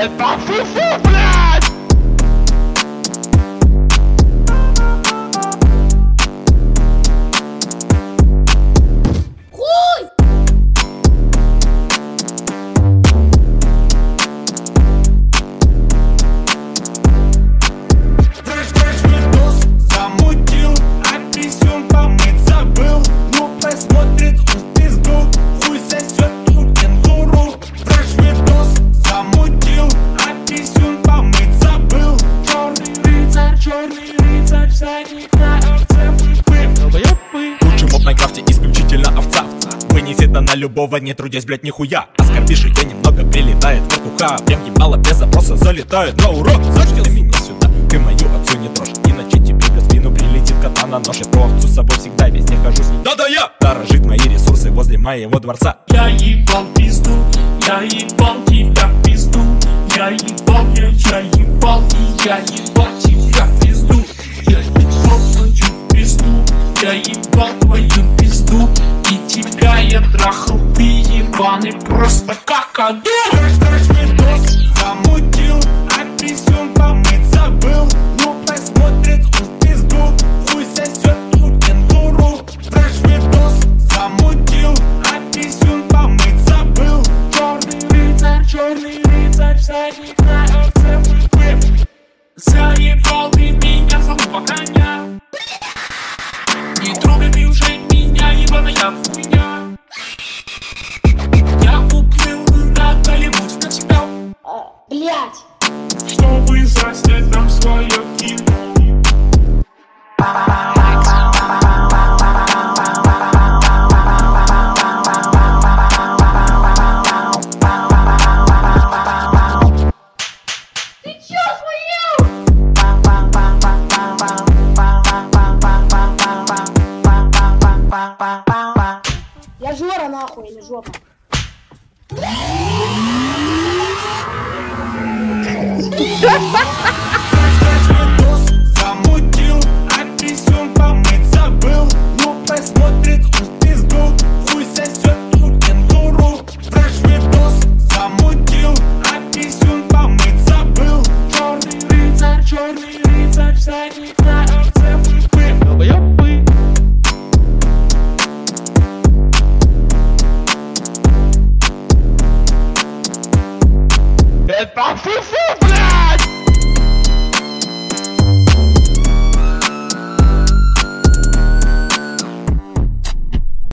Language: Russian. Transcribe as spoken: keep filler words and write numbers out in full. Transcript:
Это фу-фу, блядь! Лучший моб в Майнкрафте исключительно овца. Вынесет на любого, не трудясь, блять, нихуя. Оскорбишь ее немного, прилетает вертуха. Прям ебало без запроса залетает на урок. Зачем ты меня сюда? Ты мою отцу не трожь. Иначе тебе в спину прилетит кота на нож. Я по овцу с собой всегда везде хожу. Да-да я! Дорожит мои ресурсы возле моего дворца. Я ебал пизду, я ебал тебя в пизду. Я ебал, я, я ебал, и я ебал тебя в пизду. Я ебал твою пизду, я ебал твою пизду. И тебя я трахал, ты ебаный просто как аду. Трэш, видос замутил, а писюн помыть забыл. Ну посмотрит в пизду, хуй сосет у кенгуру. Трэш, видос замутил, а писюн помыть забыл. Черный рыцарь, черный рыцарь, всадник на овце выпив. Заебал ты меня, залупа коня. Не трогай ты уже меня, ебаная хуйня. Я уплыл на Голливуд навсегда, Блять! чтобы заснять нам свое кино. Ты чё охуел? Я Жора нахуй, или жопа. Ha ha ha!